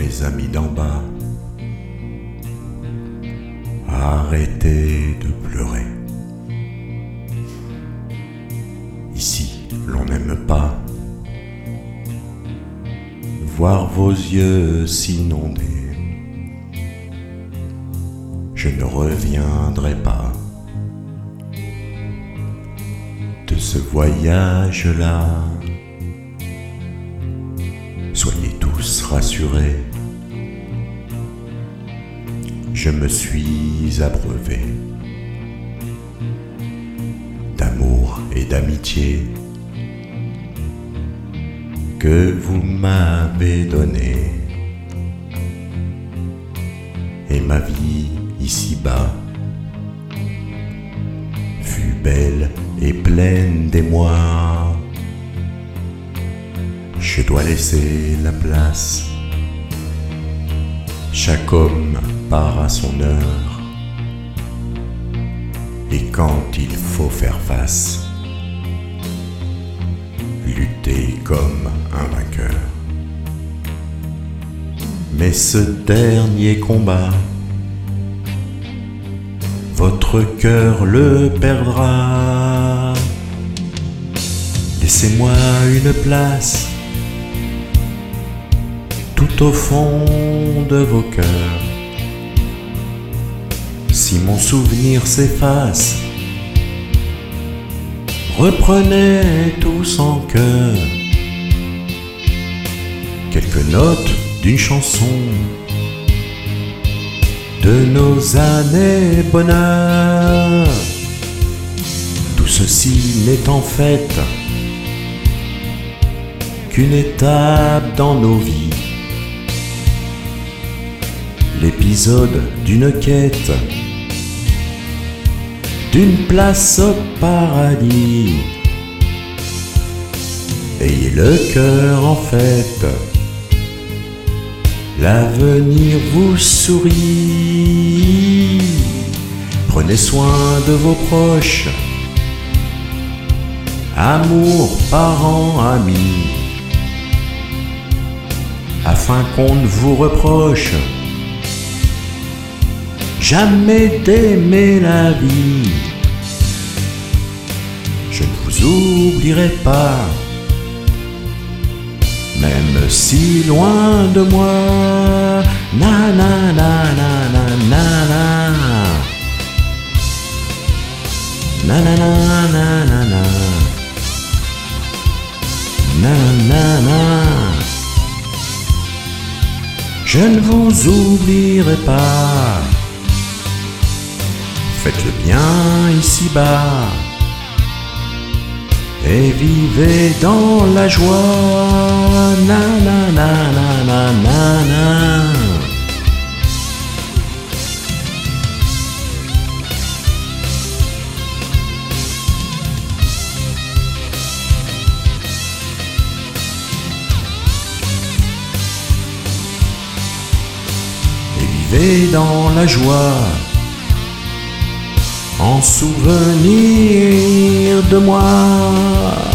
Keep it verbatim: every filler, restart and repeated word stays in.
mes amis d'en bas, arrêtez de pleurer. Ici, l'on n'aime pas voir vos yeux s'inonder. Je ne reviendrai pas de ce voyage-là. Soyez tous rassurés, je me suis abreuvé d'amour et d'amitié que vous m'avez donné. Et ma vie ici-bas fut belle et pleine d'émoi. Je dois laisser la place, chaque homme part à son heure, et quand il faut faire face, lutter comme un vainqueur. Mais ce dernier combat, votre cœur le perdra. Laissez-moi une place tout au fond de vos cœurs. Si mon souvenir s'efface, reprenez tous en chœur quelques notes d'une chanson de nos années bonheur. Tout ceci n'est en fait qu'une étape dans nos vies, l'épisode d'une quête, d'une place au paradis. Ayez le cœur en fête, l'avenir vous sourit. Prenez soin de vos proches, amour, parents, amis, afin qu'on ne vous reproche jamais d'aimer la vie. Je ne vous oublierai pas, même si loin de moi. Na na na na na na na na na na na na na na na na. Je ne vous oublierai pas. Faites le bien ici-bas et vivez dans la joie. Na na na na na na na. Et vivez dans la joie en souvenir de moi.